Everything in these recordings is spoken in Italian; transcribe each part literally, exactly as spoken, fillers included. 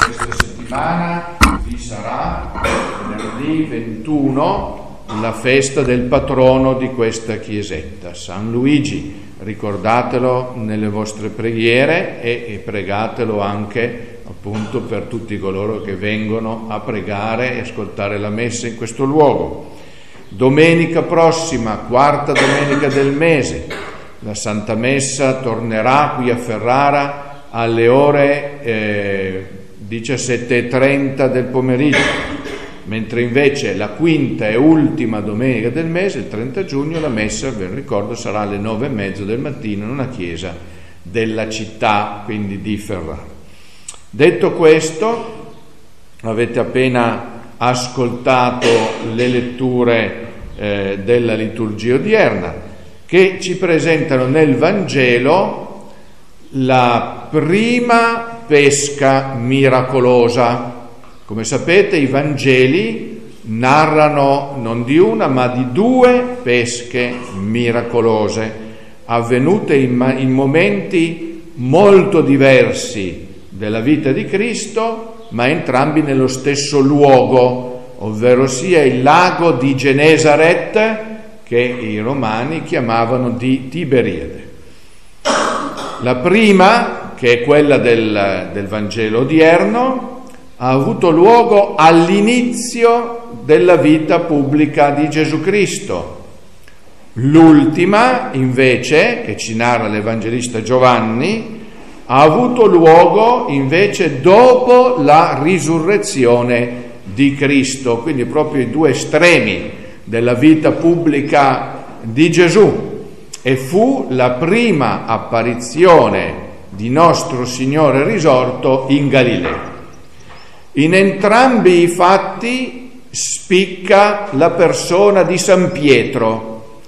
questa settimana vi sarà venerdì ventuno la festa del patrono di questa chiesetta, San Luigi. Ricordatelo nelle vostre preghiere e, e pregatelo anche appunto per tutti coloro che vengono a pregare e ascoltare la messa in questo luogo. Domenica prossima, quarta domenica del mese, la Santa Messa tornerà qui a Ferrara alle ore eh, diciassette e trenta del pomeriggio, mentre invece la quinta e ultima domenica del mese, il trenta giugno, la messa, ve lo ricordo, sarà alle nove e mezzo del mattino in una chiesa della città, quindi di Ferrara. Detto questo, avete appena ascoltato le letture eh, della liturgia odierna, che ci presentano nel Vangelo la prima pesca miracolosa. Come sapete, i Vangeli narrano non di una ma di due pesche miracolose, avvenute in, in momenti molto diversi della vita di Cristo, ma entrambi nello stesso luogo, ovvero sia il lago di Genesaret, che i romani chiamavano di Tiberiade. La prima, che è quella del, del Vangelo odierno, ha avuto luogo all'inizio della vita pubblica di Gesù Cristo. L'ultima, invece, che ci narra l'Evangelista Giovanni, ha avuto luogo invece dopo la risurrezione di Cristo, quindi proprio i due estremi della vita pubblica di Gesù, e fu la prima apparizione di nostro Signore risorto in Galilea. In entrambi i fatti spicca la persona di San Pietro.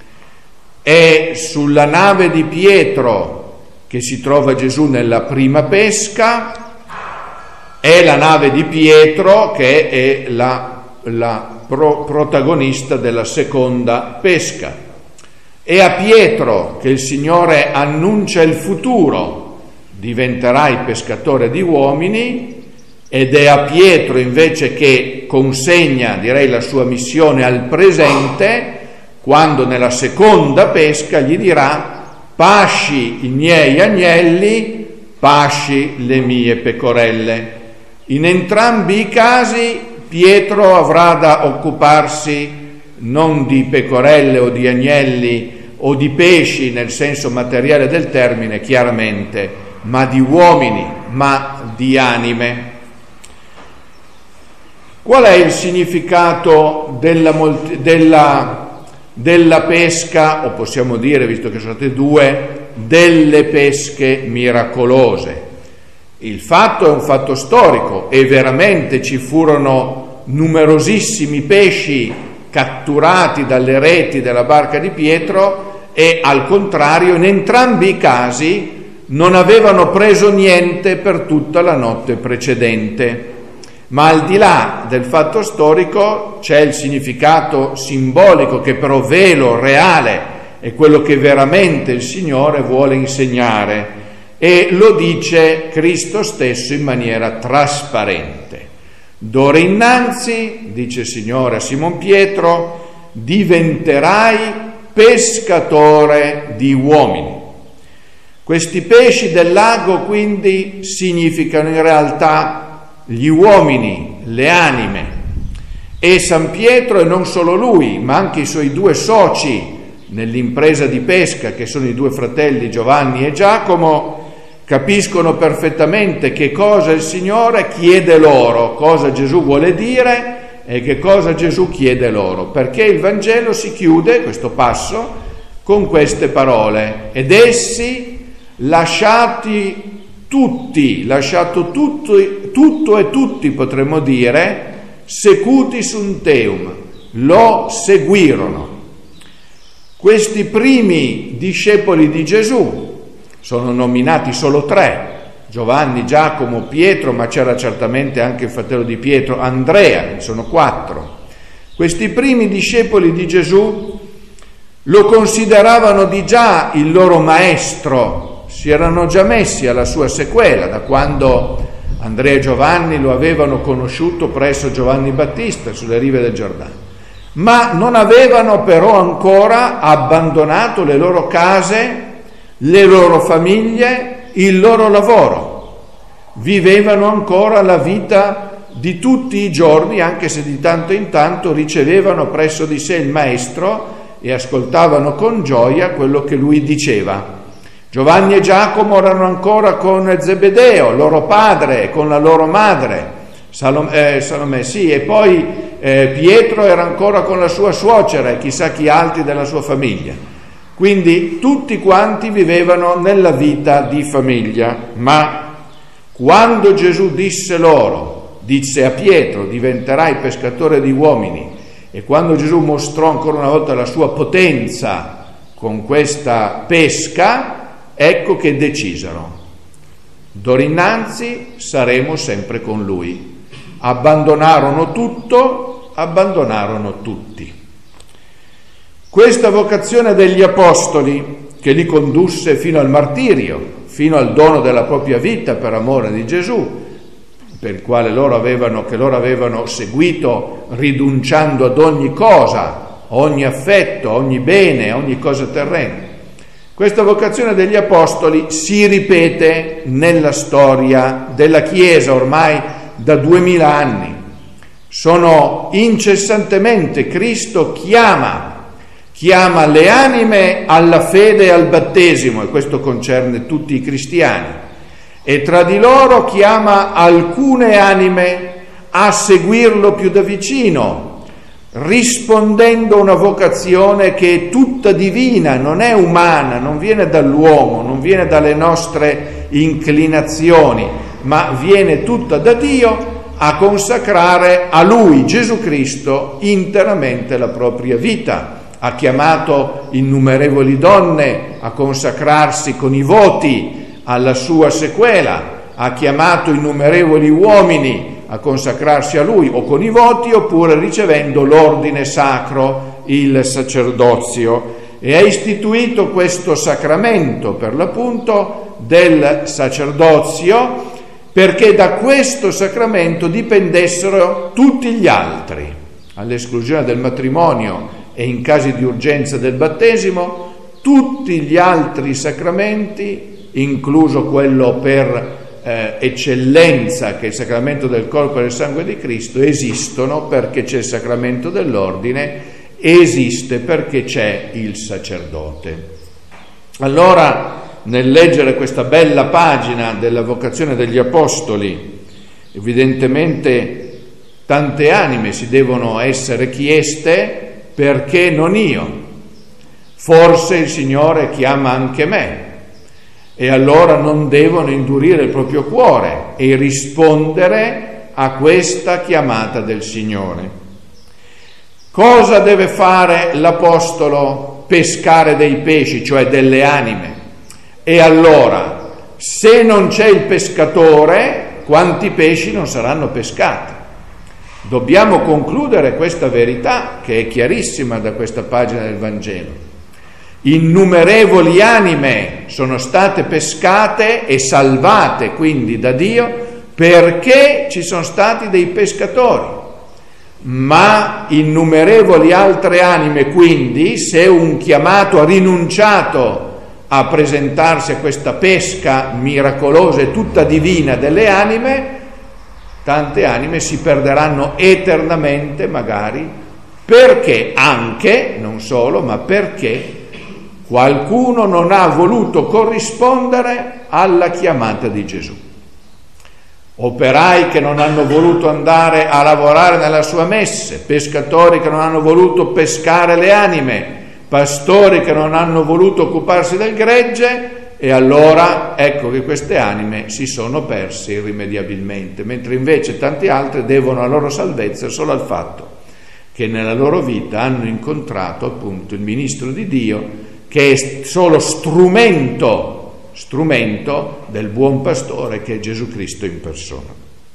È sulla nave di Pietro che si trova Gesù nella prima pesca, è la nave di Pietro che è la, la pro, protagonista della seconda pesca. È a Pietro che il Signore annuncia il futuro: diventerai pescatore di uomini. Ed è a Pietro invece che consegna, direi, la sua missione al presente, quando nella seconda pesca gli dirà: pasci i miei agnelli, pasci le mie pecorelle. In entrambi i casi Pietro avrà da occuparsi non di pecorelle o di agnelli o di pesci nel senso materiale del termine, chiaramente, ma di uomini, ma di anime. Qual è il significato della, della, della pesca, o possiamo dire, visto che sono state due, delle pesche miracolose? Il fatto è un fatto storico e veramente ci furono numerosissimi pesci catturati dalle reti della barca di Pietro e, al contrario, in entrambi i casi non avevano preso niente per tutta la notte precedente. Ma al di là del fatto storico c'è il significato simbolico, che però vero, reale, è quello che veramente il Signore vuole insegnare, e lo dice Cristo stesso in maniera trasparente. D'ora innanzi, dice il Signore a Simon Pietro, diventerai pescatore di uomini. Questi pesci del lago quindi significano in realtà gli uomini, le anime, e San Pietro, e non solo lui, ma anche i suoi due soci nell'impresa di pesca, che sono i due fratelli Giovanni e Giacomo, capiscono perfettamente che cosa il Signore chiede loro, cosa Gesù vuole dire e che cosa Gesù chiede loro, perché il Vangelo si chiude, questo passo, con queste parole: ed essi, lasciati tutti, lasciato tutto, tutto e tutti, potremmo dire, secuti sunt eum, lo seguirono. Questi primi discepoli di Gesù sono nominati solo tre: Giovanni, Giacomo, Pietro, ma c'era certamente anche il fratello di Pietro, Andrea, sono quattro. Questi primi discepoli di Gesù lo consideravano di già il loro maestro, si erano già messi alla sua sequela, da quando Andrea e Giovanni lo avevano conosciuto presso Giovanni Battista sulle rive del Giordano, ma non avevano però ancora abbandonato le loro case, le loro famiglie, il loro lavoro. Vivevano ancora la vita di tutti i giorni, anche se di tanto in tanto ricevevano presso di sé il Maestro e ascoltavano con gioia quello che lui diceva. Giovanni e Giacomo erano ancora con Zebedeo, loro padre, con la loro madre, Salome, eh, Salome sì, e poi eh, Pietro era ancora con la sua suocera e chissà chi altri della sua famiglia. Quindi tutti quanti vivevano nella vita di famiglia, ma quando Gesù disse loro, disse a Pietro, diventerai pescatore di uomini, e quando Gesù mostrò ancora una volta la sua potenza con questa pesca, ecco che decisero: d'ora innanzi saremo sempre con lui. Abbandonarono tutto, abbandonarono tutti. Questa vocazione degli apostoli, che li condusse fino al martirio, fino al dono della propria vita per amore di Gesù, per il quale loro avevano, che loro avevano seguito rinunciando ad ogni cosa, a ogni affetto, a ogni bene, a ogni cosa terrena. Questa vocazione degli apostoli si ripete nella storia della Chiesa ormai da duemila anni. Sono incessantemente, Cristo chiama, chiama le anime alla fede e al battesimo, e questo concerne tutti i cristiani, e tra di loro chiama alcune anime a seguirlo più da vicino, rispondendo a una vocazione che è tutta divina, non è umana, non viene dall'uomo, non viene dalle nostre inclinazioni, ma viene tutta da Dio, a consacrare a Lui, Gesù Cristo, interamente la propria vita. Ha chiamato innumerevoli donne a consacrarsi con i voti alla sua sequela, ha chiamato innumerevoli uomini a consacrarsi a lui o con i voti oppure ricevendo l'ordine sacro, il sacerdozio, e ha istituito questo sacramento per l'appunto del sacerdozio, perché da questo sacramento dipendessero tutti gli altri, all'esclusione del matrimonio e in casi di urgenza del battesimo. Tutti gli altri sacramenti, incluso quello per eh, eccellenza, che è il sacramento del corpo e del sangue di Cristo, esistono perché c'è il sacramento dell'ordine, esiste perché c'è il sacerdote. Allora, nel leggere questa bella pagina della vocazione degli apostoli, evidentemente tante anime si devono essere chieste: perché non io? Forse il Signore chiama anche me, e allora non devono indurire il proprio cuore e rispondere a questa chiamata del Signore. Cosa deve fare l'apostolo? Pescare dei pesci, cioè delle anime. E allora, se non c'è il pescatore, quanti pesci non saranno pescati? Dobbiamo concludere questa verità, che è chiarissima da questa pagina del Vangelo. Innumerevoli anime sono state pescate e salvate quindi da Dio perché ci sono stati dei pescatori, ma innumerevoli altre anime, quindi, se un chiamato ha rinunciato a presentarsi a questa pesca miracolosa e tutta divina delle anime, tante anime si perderanno eternamente magari, perché anche, non solo, ma perché qualcuno non ha voluto corrispondere alla chiamata di Gesù. Operai che non hanno voluto andare a lavorare nella sua messe, pescatori che non hanno voluto pescare le anime, pastori che non hanno voluto occuparsi del gregge, e allora ecco che queste anime si sono perse irrimediabilmente, mentre invece tanti altri devono la loro salvezza solo al fatto che nella loro vita hanno incontrato appunto il ministro di Dio, che è solo strumento, strumento del buon pastore, che è Gesù Cristo in persona.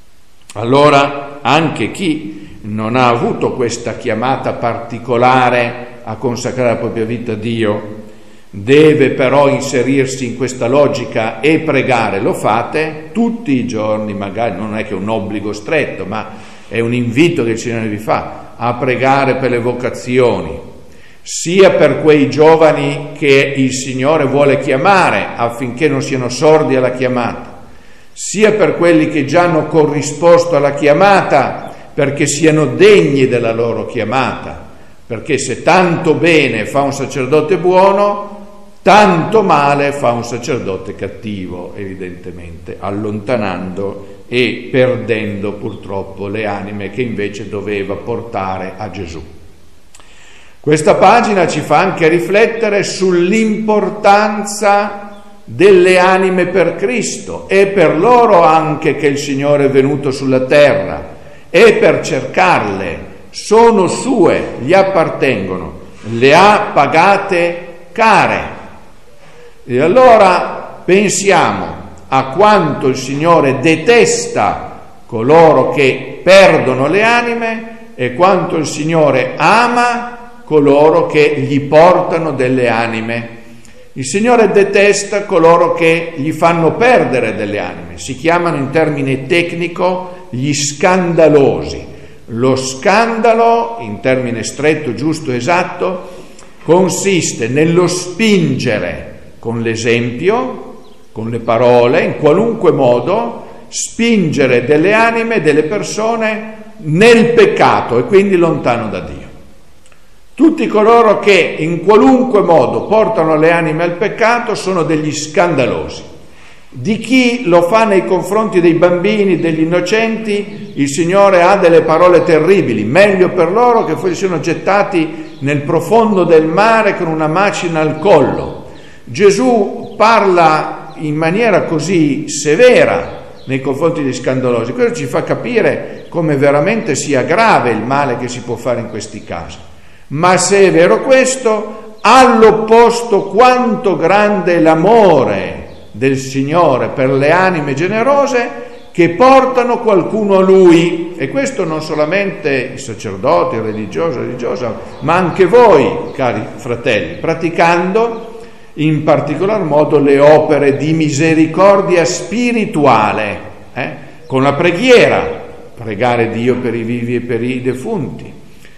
Allora anche chi non ha avuto questa chiamata particolare a consacrare la propria vita a Dio deve però inserirsi in questa logica e pregare, lo fate tutti i giorni, magari non è che è un obbligo stretto, ma è un invito che il Signore vi fa a pregare per le vocazioni, sia per quei giovani che il Signore vuole chiamare affinché non siano sordi alla chiamata, sia per quelli che già hanno corrisposto alla chiamata perché siano degni della loro chiamata, perché se tanto bene fa un sacerdote buono, tanto male fa un sacerdote cattivo, evidentemente, allontanando e perdendo purtroppo le anime che invece doveva portare a Gesù. Questa pagina ci fa anche riflettere sull'importanza delle anime per Cristo. È per loro anche che il Signore è venuto sulla terra, è per cercarle, sono sue, gli appartengono, le ha pagate care. E allora pensiamo a quanto il Signore detesta coloro che perdono le anime e quanto il Signore ama coloro che gli portano delle anime. Il Signore detesta coloro che gli fanno perdere delle anime. Si chiamano in termine tecnico gli scandalosi. Lo scandalo, in termine stretto, giusto, esatto, consiste nello spingere con l'esempio, con le parole, in qualunque modo, spingere delle anime, delle persone nel peccato e quindi lontano da Dio. Tutti coloro che in qualunque modo portano le anime al peccato sono degli scandalosi. Di chi lo fa nei confronti dei bambini, degli innocenti, il Signore ha delle parole terribili: meglio per loro che siano gettati nel profondo del mare con una macina al collo. Gesù parla in maniera così severa nei confronti degli scandalosi. Questo ci fa capire come veramente sia grave il male che si può fare in questi casi. Ma se è vero questo, all'opposto quanto grande è l'amore del Signore per le anime generose che portano qualcuno a Lui. E questo non solamente i sacerdoti, il religioso, religiosa, ma anche voi, cari fratelli, praticando in particolar modo le opere di misericordia spirituale, eh? con la preghiera, pregare Dio per i vivi e per i defunti,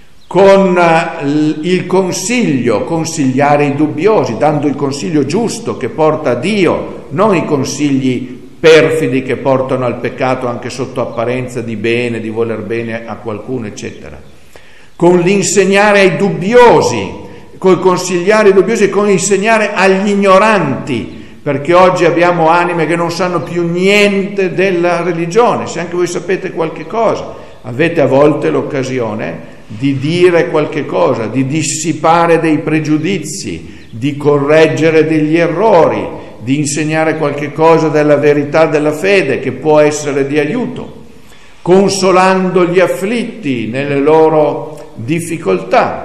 con il consiglio, consigliare i dubbiosi, dando il consiglio giusto che porta a Dio, non i consigli perfidi che portano al peccato anche sotto apparenza di bene, di voler bene a qualcuno, eccetera, con l'insegnare ai dubbiosi, con consigliare i dubbiosi, con insegnare agli ignoranti, perché oggi abbiamo anime che non sanno più niente della religione. Se anche voi sapete qualche cosa, avete a volte l'occasione di dire qualche cosa, di dissipare dei pregiudizi, di correggere degli errori, di insegnare qualche cosa della verità della fede che può essere di aiuto, consolando gli afflitti nelle loro difficoltà,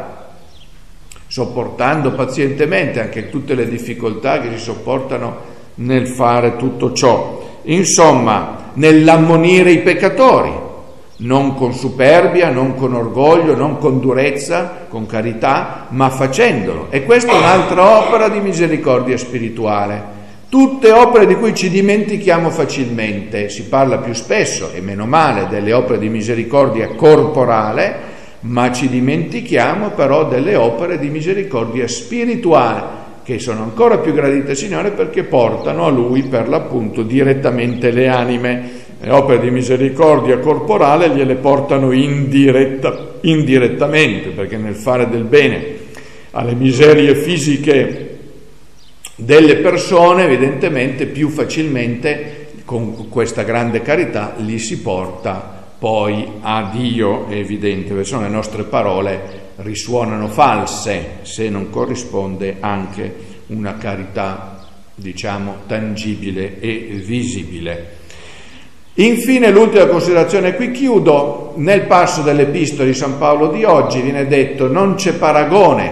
sopportando pazientemente anche tutte le difficoltà che si sopportano nel fare tutto ciò. Insomma, nell'ammonire i peccatori, non con superbia, non con orgoglio, non con durezza, con carità, ma facendolo. E questa è un'altra opera di misericordia spirituale. Tutte opere di cui ci dimentichiamo facilmente. Si parla più spesso, e meno male, delle opere di misericordia corporale, ma ci dimentichiamo però delle opere di misericordia spirituale, che sono ancora più gradite al Signore perché portano a Lui per l'appunto direttamente le anime. Le opere di misericordia corporale gliele portano indiretta, indirettamente, perché nel fare del bene alle miserie fisiche delle persone, evidentemente più facilmente con questa grande carità li si porta poi a Dio, è evidente, perché se no le nostre parole risuonano false se non corrisponde anche una carità, diciamo, tangibile e visibile. Infine, l'ultima considerazione, qui chiudo. Nel passo dell'Epistola di San Paolo di oggi viene detto: non c'è paragone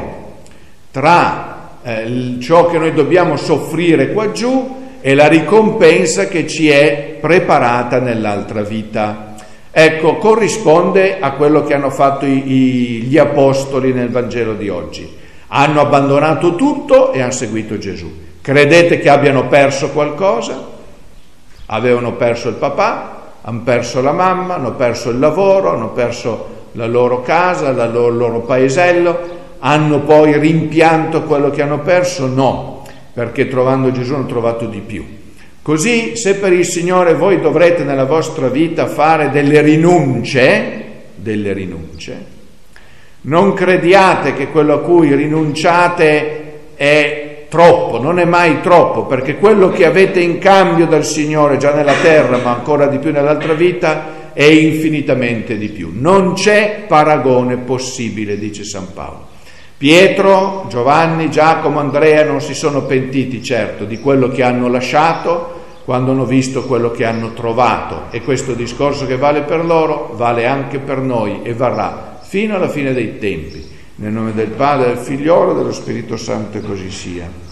tra eh, ciò che noi dobbiamo soffrire qua giù e la ricompensa che ci è preparata nell'altra vita. Ecco, corrisponde a quello che hanno fatto i, i, gli apostoli nel Vangelo di oggi. Hanno abbandonato tutto e hanno seguito Gesù. Credete che abbiano perso qualcosa? Avevano perso il papà, hanno perso la mamma, hanno perso il lavoro, hanno perso la loro casa, la loro, il loro paesello. Hanno poi rimpianto quello che hanno perso? No, perché trovando Gesù hanno trovato di più. Così, se per il Signore voi dovrete nella vostra vita fare delle rinunce, delle rinunce, non crediate che quello a cui rinunciate è troppo, non è mai troppo, perché quello che avete in cambio dal Signore già nella terra, ma ancora di più nell'altra vita, è infinitamente di più. Non c'è paragone possibile, dice San Paolo. Pietro, Giovanni, Giacomo, Andrea non si sono pentiti certo di quello che hanno lasciato quando hanno visto quello che hanno trovato, e questo discorso che vale per loro vale anche per noi e varrà fino alla fine dei tempi. Nel nome del Padre, del Figliolo e dello Spirito Santo, e così sia.